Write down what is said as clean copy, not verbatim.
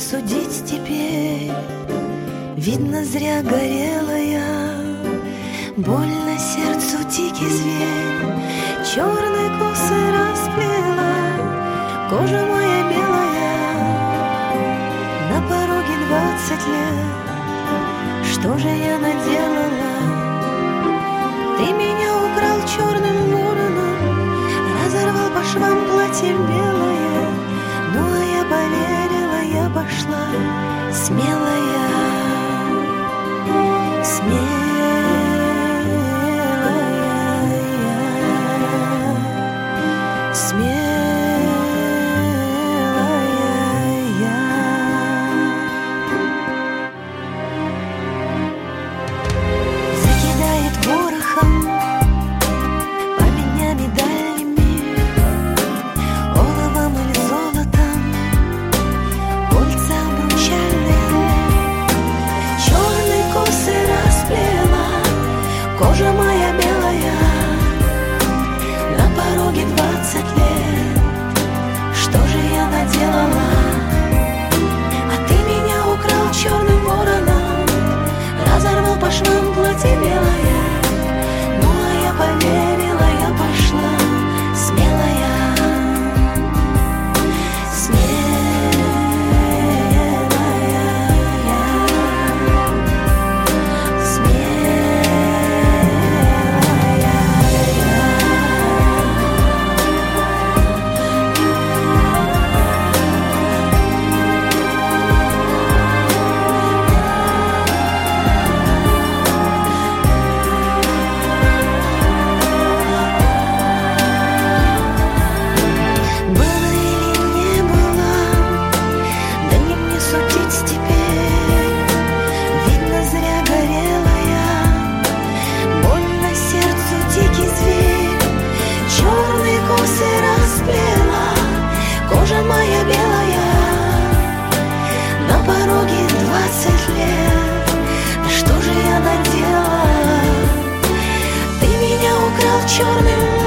судить теперь. Видно, зря горела я, больно сердцу дикий зверь. Черные косы расплела, кожа моя белая, на пороге 20 лет. Что же я наделала? Ты меня украл черным вороном, разорвал по швам платье белое. Ну а я поверила, я пошла смелая, закидает ворохом камнями дальними, оловом или золотом, кольца обручальные. Черные косы расплела, кожа моя белая, на пороге 20 лет. Что же я наделала? А ты меня украл черным вороном, разорвал по швам платье белое. Ну а я поверила, я пошла смелая, моя белая, на пороге 20 лет. Да что же я наделала? Ты меня украл черным